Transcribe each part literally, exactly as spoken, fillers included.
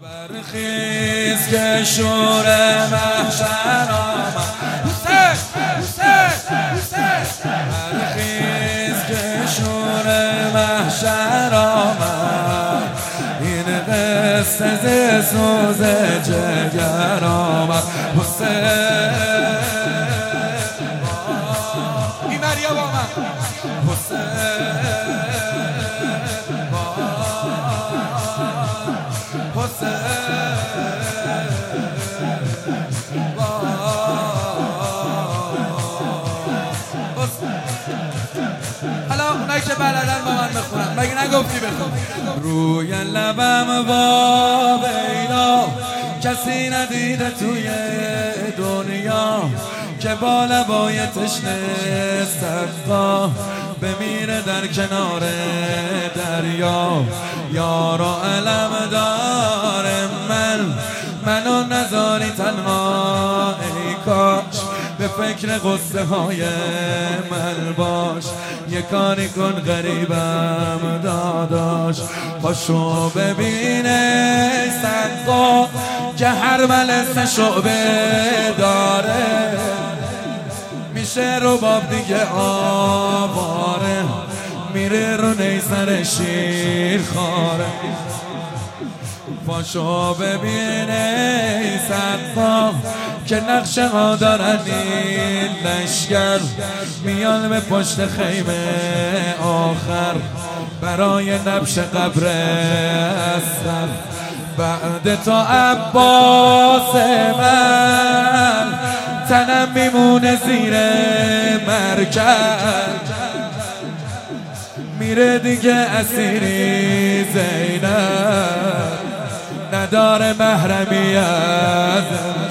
برخیز که شور محشر آمد. حسین حسین حسین برخیز که شور محشر آمد. این قصه ز سوز جگر آمد. حسین این مریم آمد. حسین حالا اونایی که بلدن با من بخونن، مگه نگفتی بخون؟ روی لبم با بینا کسی ندیده توی دنیا که با لبای تشنه سقا بمیره در کنار دریا. یارو علم داره من منو نذاری تنها، ای کاش به فکر قصه های من باش. یه کاری کن غریبم داداش، پاشو ببینه سقا که هر ملس شعبه داره. میشه رباب دیگه آواره، میره رو نیسر شیر خاره. پاشو ببینه سقا که نقشه ها دارن این لشگر، میان به پشت خیمه آخر برای نبش قبر اصغر. بعد تا عباس من تنم میمونه زیر مرکب، میره دیگه اسیری زینب نداره محرمی از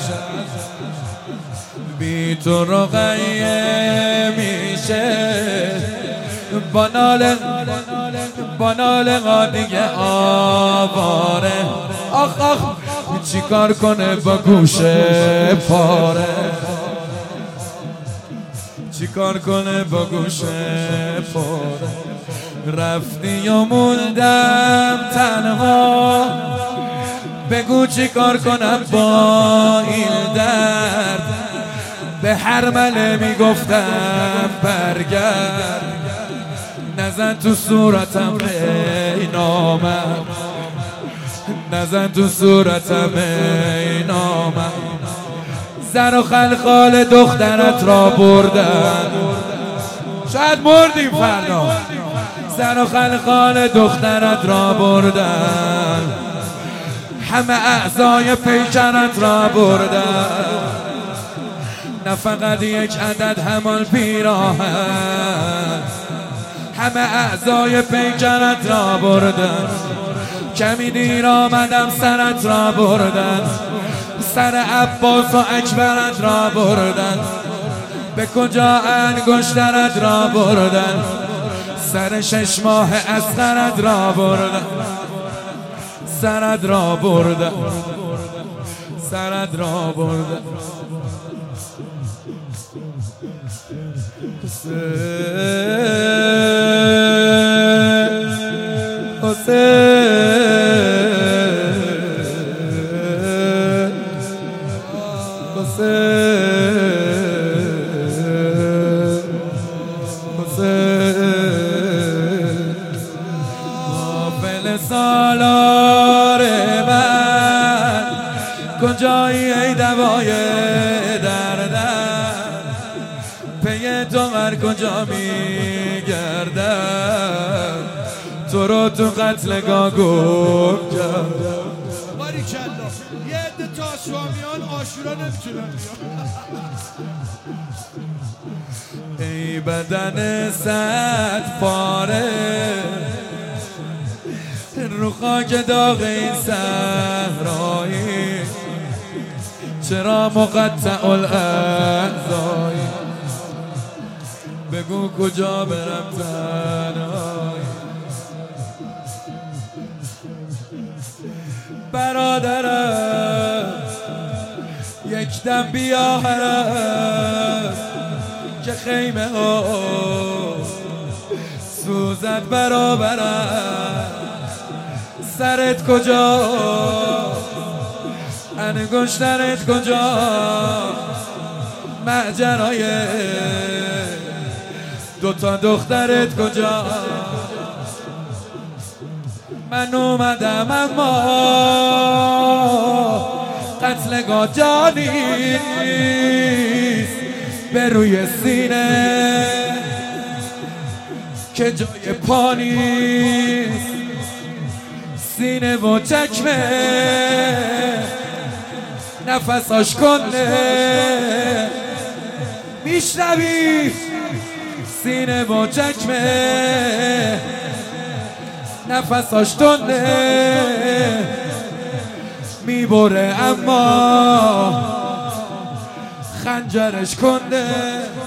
بی تو رقیه میشه بانال بانال دیگه آواره. آخ آخ چی کار کنه با گوشه پاره، چی کار کنه با گوشه پاره. رفتی و موندم تنها، بگو چی کار کنم با این درد. به هر مله میگفتم برگرد، نزن تو صورتم ای نامرد، نزن تو صورتم ای نامرد. زن و خلخال دخترت را بردن، شاید مردیم فردا. زن و خلخال دخترت را بردن، همه اعضای پیکرت را بردن. نه فقط یک عدد همان پیراهن، همه اعضای پیکرت را بردن. کمی دیر آمدم سرت را بردن، سر عباس و اکبرت را بردن. به کجا انگشترت را بردن، سر شش ماه اصغرت را بردن. سرت را بردن، سرت را بردن. حسین حسین حسین غافل سالار من کجایی ای دوای دردم. پی تو هر کجا میگردم، تو رو تو قتلگاه گم کردم. باریکلا یه عده تاسوامیان عاشورا نمیتونن ای بدن صد پاره رو خاک داغ این صحرایی، چرا مقطع الاعضایی. بگو کجا برم تنهایی. برادرم یک دم بیا هرم که خیمه ها سوزد برابرم. سرت کجا انگشترت کجا ماجرای دوتا دخترت کجا من اومدم اما قتلگاه جانی نیست به روی سینه که جای پا نیست سینه و چکمه نفساش کنده میشنوی سینه و چکمه نفساش تنده میبره اما خنجرش کنده